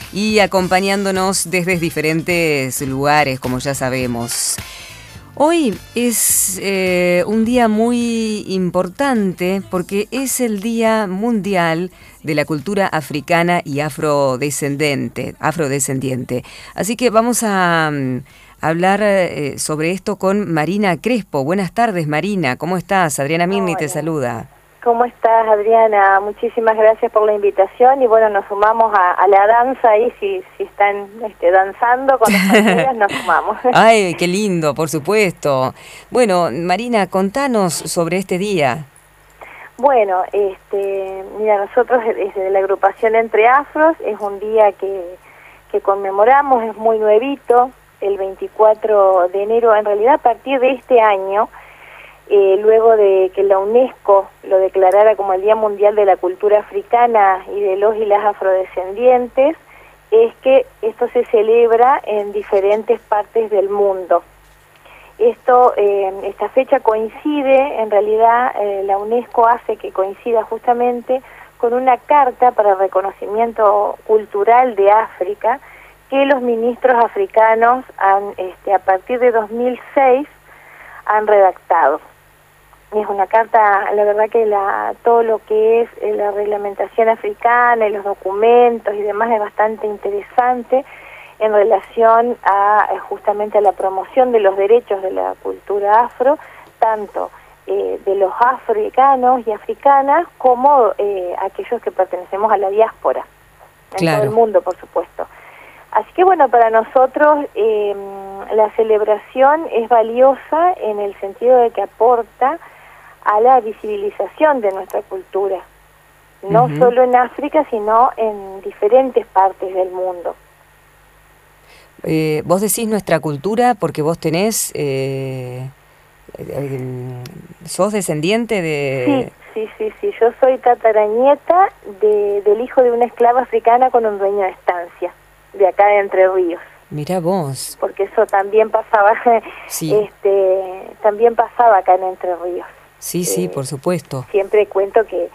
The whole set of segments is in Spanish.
y acompañándonos desde diferentes lugares, como ya sabemos. Hoy es un día muy importante porque es el Día Mundial de la Cultura Africana y Afrodescendiente. Así que vamos a hablar sobre esto con Marina Crespo. Buenas tardes, Marina. ¿Cómo estás? Adriana Mirni te saluda. ¿Cómo estás, Adriana? Muchísimas gracias por la invitación y bueno, nos sumamos a la danza ahí, si están danzando con las familias, nos sumamos. Ay, qué lindo, por supuesto. Bueno, Marina, contanos sobre este día. Bueno, mira, nosotros desde la agrupación Entre Afros es un día que conmemoramos, es muy nuevito, el 24 de enero, en realidad a partir de este año, luego de que la UNESCO lo declarara como el Día Mundial de la Cultura Africana y de los y las afrodescendientes, es que esto se celebra en diferentes partes del mundo. Esta fecha coincide, en realidad la UNESCO hace que coincida justamente con una carta para el reconocimiento cultural de África que los ministros africanos han, a partir de 2006 han redactado. Es una carta, la verdad que todo lo que es la reglamentación africana y los documentos y demás es bastante interesante en relación a justamente a la promoción de los derechos de la cultura afro, tanto de los africanos y africanas como aquellos que pertenecemos a la diáspora, en todo el mundo, por supuesto. Así que bueno, para nosotros la celebración es valiosa en el sentido de que aporta a la visibilización de nuestra cultura, no solo en África, sino en diferentes partes del mundo. Vos decís nuestra cultura porque vos tenés, sos descendiente de... Sí, yo soy tataranieta del hijo de una esclava africana con un dueño de estancia, de acá de Entre Ríos. Mirá vos. Porque eso también pasaba, también pasaba acá en Entre Ríos. Sí, por supuesto. Siempre cuento que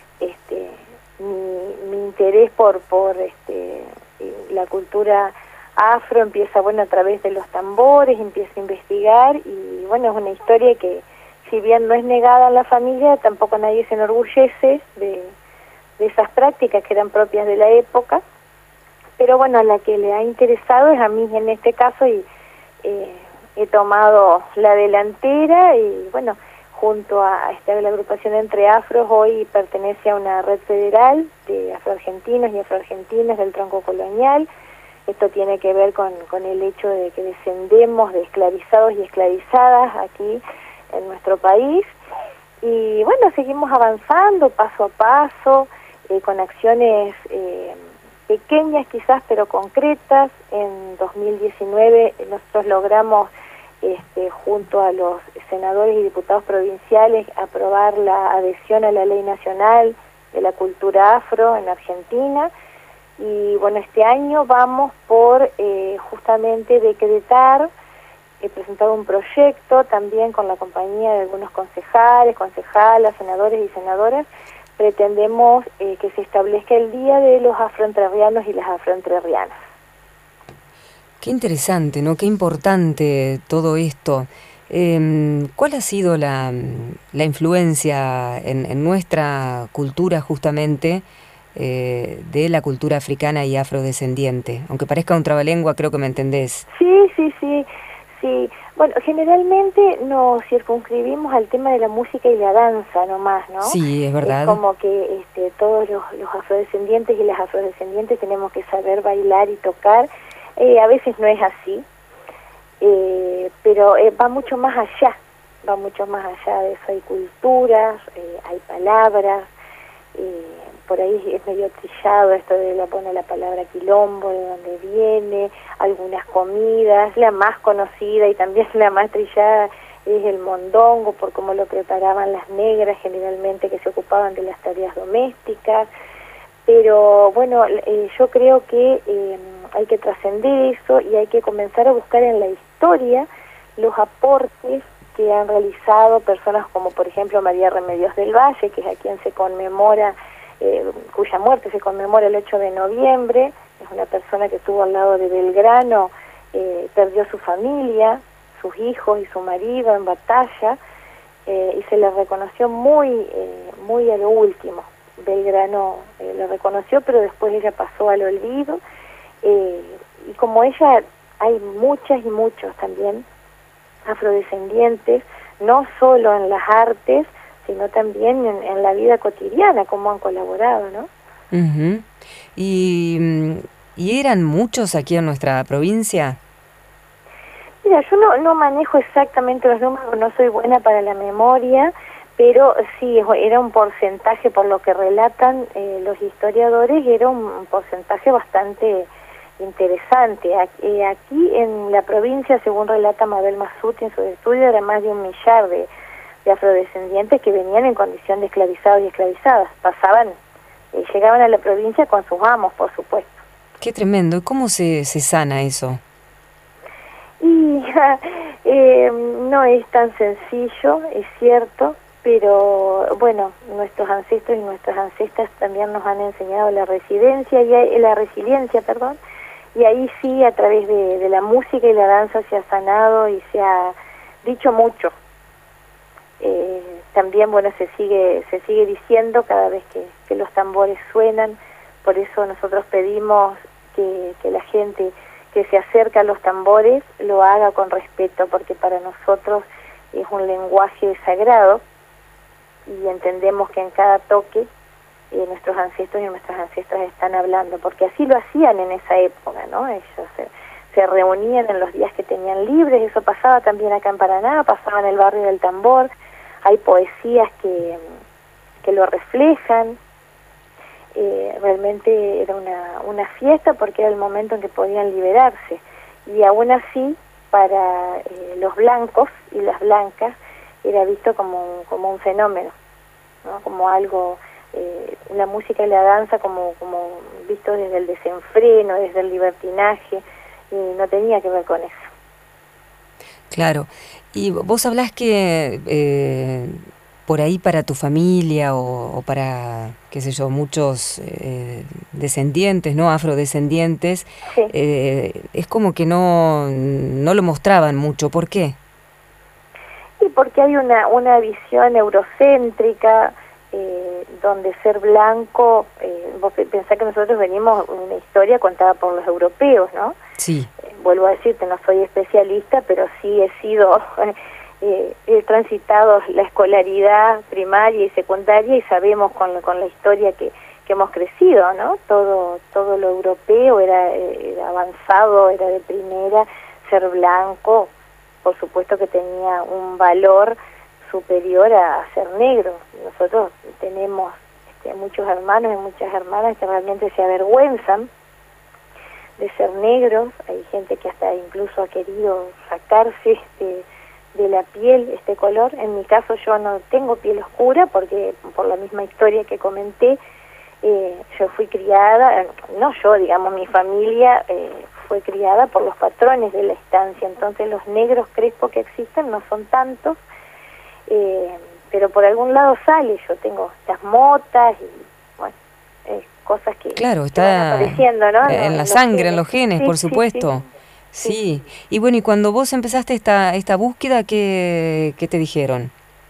mi interés por la cultura afro empieza, bueno, a través de los tambores, empiezo a investigar y, bueno, es una historia que, si bien no es negada en la familia, tampoco nadie se enorgullece de esas prácticas que eran propias de la época, pero, bueno, a la que le ha interesado es a mí en este caso y he tomado la delantera y, bueno, junto a la agrupación Entre Afros, hoy pertenece a una red federal de afroargentinos y afroargentinas del tronco colonial. Esto tiene que ver con el hecho de que descendemos de esclavizados y esclavizadas aquí en nuestro país. Y bueno, seguimos avanzando paso a paso, con acciones pequeñas quizás, pero concretas. En 2019 nosotros logramos, junto a los senadores y diputados provinciales, aprobar la adhesión a la Ley Nacional de la Cultura Afro en Argentina. Y bueno, este año vamos por justamente decretar, he presentado un proyecto también con la compañía de algunos concejales, concejalas, senadores y senadoras. Pretendemos que se establezca el Día de los afroentrerrianos y las afroentrerrianas. Qué interesante, ¿no? Qué importante todo esto. ¿Cuál ha sido la influencia en nuestra cultura justamente de la cultura africana y afrodescendiente? Aunque parezca un trabalengua, creo que me entendés. Sí. Bueno, generalmente nos circunscribimos al tema de la música y la danza nomás, ¿no? Sí, es verdad. Es como que todos los afrodescendientes y las afrodescendientes tenemos que saber bailar y tocar. A veces no es así, pero va mucho más allá de eso. Hay culturas, hay palabras, por ahí es medio trillado esto de la palabra quilombo, de dónde viene, algunas comidas, la más conocida y también la más trillada es el mondongo, por cómo lo preparaban las negras generalmente que se ocupaban de las tareas domésticas. Pero bueno, yo creo que hay que trascender eso y hay que comenzar a buscar en la historia los aportes que han realizado personas como por ejemplo María Remedios del Valle, que es a quien se conmemora, cuya muerte se conmemora el 8 de noviembre, es una persona que estuvo al lado de Belgrano, perdió su familia, sus hijos y su marido en batalla, y se le reconoció muy a lo último. Belgrano lo reconoció, pero después ella pasó al olvido, y como ella hay muchas y muchos también afrodescendientes, no solo en las artes, sino también en la vida cotidiana, como han colaborado, ¿no? Uh-huh. ¿Y eran muchos aquí en nuestra provincia? Mira, yo no manejo exactamente los números, no soy buena para la memoria, pero sí, era un porcentaje, por lo que relatan los historiadores, era un porcentaje bastante interesante. Aquí en la provincia, según relata Mabel Masuti en su estudio, era más de 1 millar de afrodescendientes que venían en condición de esclavizados y esclavizadas. Llegaban a la provincia con sus amos, por supuesto. Qué tremendo. ¿Y cómo se sana eso? Y no es tan sencillo, es cierto, pero bueno, nuestros ancestros y nuestras ancestras también nos han enseñado la resiliencia, y ahí sí, a través de la música y la danza se ha sanado y se ha dicho mucho. También, bueno, se sigue diciendo cada vez que los tambores suenan. Por eso nosotros pedimos que la gente que se acerca a los tambores lo haga con respeto, porque para nosotros es un lenguaje sagrado y entendemos que en cada toque nuestros ancestros y nuestras ancestras están hablando, porque así lo hacían en esa época, ¿no? Ellos se reunían en los días que tenían libres. Eso pasaba también acá en Paraná, pasaba en el barrio del Tambor. Hay poesías que lo reflejan. Realmente era una fiesta, porque era el momento en que podían liberarse, y aún así para los blancos y las blancas era visto como un fenómeno, ¿no? Como algo, la música y la danza como visto desde el desenfreno, desde el libertinaje, y no tenía que ver con eso. Claro. Y vos hablás que por ahí para tu familia o para, qué sé yo, muchos descendientes, ¿no? Afrodescendientes, Sí. Es como que no lo mostraban mucho. ¿Por qué? Y porque hay una visión eurocéntrica, donde ser blanco, vos pensás que nosotros venimos una historia contada por los europeos, ¿no? Sí. Vuelvo a decirte, no soy especialista, pero sí he sido... he transitado la escolaridad primaria y secundaria, y sabemos con la historia que hemos crecido, ¿no? Todo lo europeo era avanzado, era de primera. Ser blanco, por supuesto que tenía un valor superior a ser negro. Nosotros tenemos muchos hermanos y muchas hermanas que realmente se avergüenzan de ser negros. Hay gente que hasta incluso ha querido sacarse de la piel este color. En mi caso yo no tengo piel oscura, porque por la misma historia que comenté, yo fui criada, no yo, digamos, mi familia fue criada por los patrones de la estancia. Entonces los negros crespos que existen no son tantos, pero por algún lado sale. Yo tengo estas motas y bueno, cosas que, claro, que van apareciendo, ¿no? En la sangre, en los genes, sí, por supuesto. Sí. Y bueno, y cuando vos empezaste esta búsqueda, ¿qué te dijeron?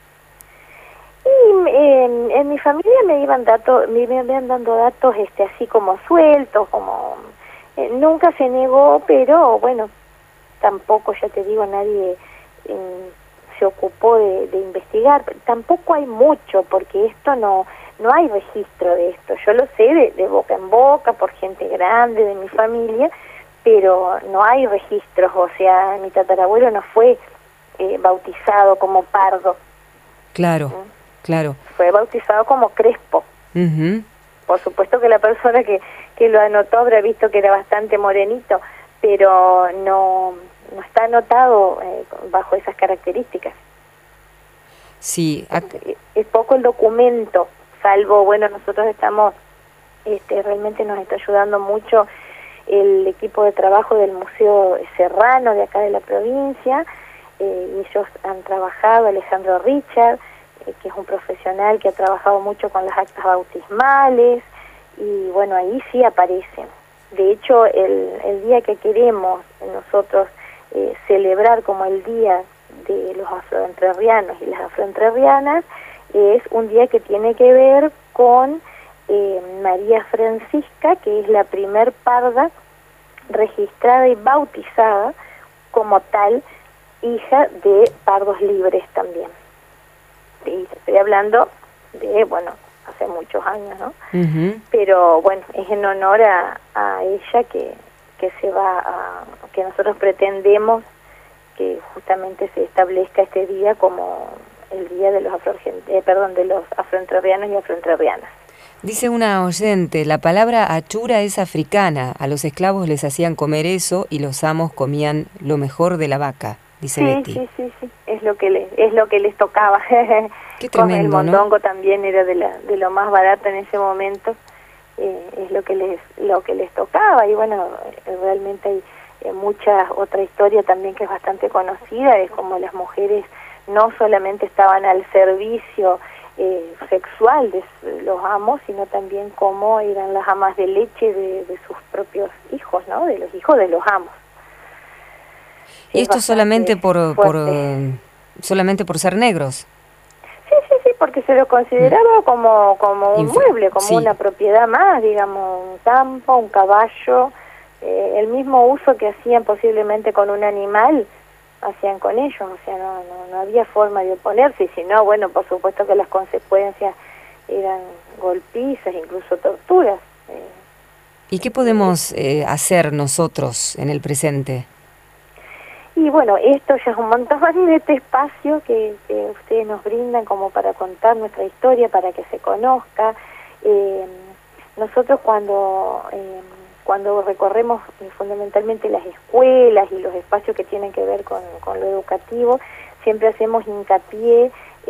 Y en mi familia me iban dando datos así como sueltos, como nunca se negó, pero bueno, tampoco, ya te digo, nadie se ocupó de investigar. Tampoco hay mucho, porque esto no hay registro de esto. Yo lo sé de boca en boca, por gente grande de mi familia, pero no hay registros. O sea, mi tatarabuelo no fue bautizado como Pardo. Claro, claro. Fue bautizado como Crespo. Uh-huh. Por supuesto que la persona que lo anotó habrá visto que era bastante morenito, pero no está anotado bajo esas características. Sí. Es poco el documento, salvo, bueno, nosotros estamos, realmente nos está ayudando mucho el equipo de trabajo del Museo Serrano de acá de la provincia, y ellos han trabajado, Alejandro Richard, que es un profesional que ha trabajado mucho con las actas bautismales, y bueno, ahí sí aparecen. De hecho, el día que queremos nosotros celebrar como el Día de los afroentrerrianos y las afroentrerrianas es un día que tiene que ver con María Francisca, que es la primer parda registrada y bautizada como tal, hija de pardos libres también. Y estoy hablando de, bueno, hace muchos años, ¿no? Pero bueno, es en honor a ella que se va que nosotros pretendemos que justamente se establezca este día como el día de los de los afroentrerrianos y afroentrerrianas. Dice una oyente, la palabra achura es africana, a los esclavos les hacían comer eso y los amos comían lo mejor de la vaca, dice Betty. Sí, es lo que les tocaba. Qué tremendo, el mondongo, ¿no? También era de lo más barato en ese momento, es lo que les tocaba. Y bueno, realmente hay mucha otra historia también que es bastante conocida, es como las mujeres no solamente estaban al servicio sexual de los amos, sino también como eran las amas de leche de sus propios hijos, ¿no? De los hijos de los amos. ¿Y esto solamente solamente por ser negros? Sí, porque se lo consideraba como un mueble, como una propiedad más, digamos, un campo, un caballo, el mismo uso que hacían posiblemente con un animal, hacían con ellos, o sea, no había forma de oponerse, y si no, bueno, por supuesto que las consecuencias eran golpizas, incluso torturas. ¿Y qué podemos hacer nosotros en el presente? Y bueno, esto ya es un montón de este espacio que ustedes nos brindan como para contar nuestra historia, para que se conozca. Nosotros cuando recorremos fundamentalmente las escuelas y los espacios que tienen que ver con lo educativo, siempre hacemos hincapié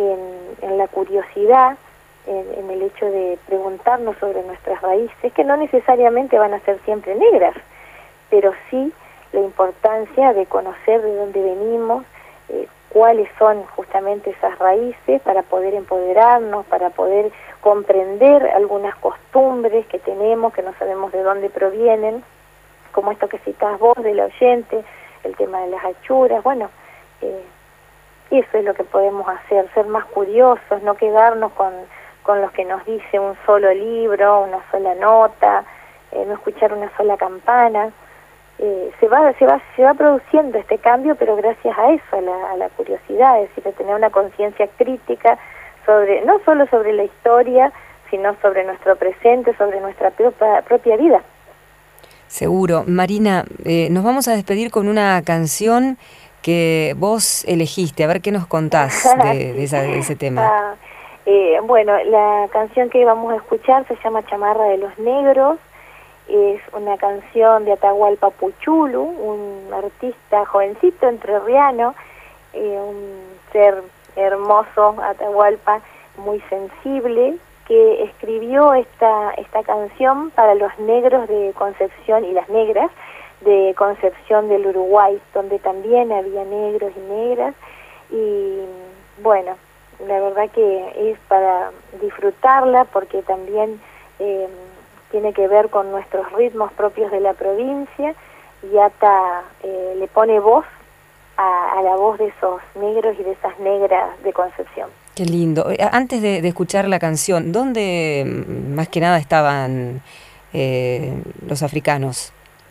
en la curiosidad, en el hecho de preguntarnos sobre nuestras raíces, que no necesariamente van a ser siempre negras, pero sí la importancia de conocer de dónde venimos, cuáles son justamente esas raíces para poder empoderarnos, para poder comprender algunas costumbres que tenemos, que no sabemos de dónde provienen, como esto que citás vos del oyente, el tema de las achuras. Bueno, eso es lo que podemos hacer, ser más curiosos, no quedarnos con los que nos dice un solo libro, una sola nota, no escuchar una sola campana. Se va produciendo este cambio, pero gracias a eso, a la curiosidad, es decir, a tener una conciencia crítica no solo sobre la historia, sino sobre nuestro presente, sobre nuestra propia vida. Seguro. Marina, nos vamos a despedir con una canción que vos elegiste, a ver qué nos contás de ese tema. Bueno, la canción que vamos a escuchar se llama Chamarra de los Negros. Es una canción de Atahualpa Puchulu, un artista jovencito entrerriano, un ser hermoso, Atahualpa, muy sensible, que escribió esta canción para los negros de Concepción y las negras de Concepción del Uruguay, donde también había negros y negras, y bueno, la verdad que es para disfrutarla porque también tiene que ver con nuestros ritmos propios de la provincia, y Ata le pone voz a la voz de esos negros y de esas negras de Concepción. Qué lindo. Antes de escuchar la canción, ¿dónde más que nada estaban los africanos?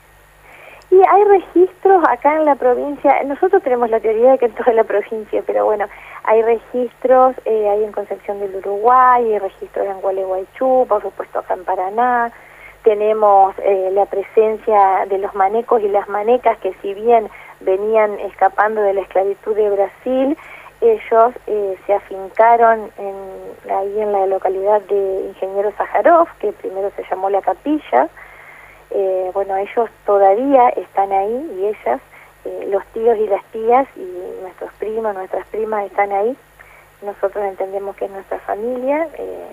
Y hay registros acá en la provincia, nosotros tenemos la teoría de que en toda la provincia, pero bueno, hay registros, hay en Concepción del Uruguay, hay registros en Gualeguaychú, por supuesto acá en Paraná, tenemos la presencia de los manecos y las manecas que si bien venían escapando de la esclavitud de Brasil, ellos se afincaron ahí en la localidad de Ingeniero Sájarov, que primero se llamó La Capilla. Bueno, ellos todavía están ahí, y ellas, los tíos y las tías y nuestros primos, nuestras primas están ahí. Nosotros entendemos que es nuestra familia,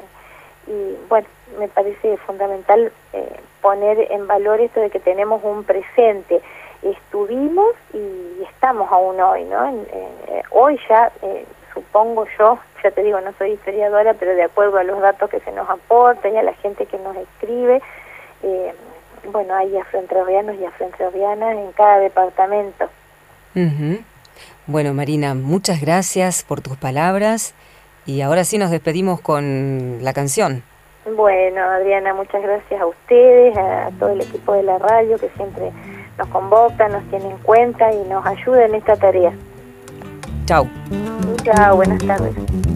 y bueno, me parece fundamental poner en valor esto de que tenemos un presente. Estuvimos y estamos aún hoy, ¿no? Hoy ya, supongo yo, ya te digo, no soy historiadora, pero de acuerdo a los datos que se nos aportan y a la gente que nos escribe, bueno, hay afroentrerrianos y afroentrerrianas en cada departamento. Bueno, Marina, muchas gracias por tus palabras y ahora sí nos despedimos con la canción. Bueno, Adriana, muchas gracias a ustedes, a todo el equipo de la radio que siempre nos convoca, nos tiene en cuenta y nos ayuda en esta tarea. Chau. Chao, buenas tardes.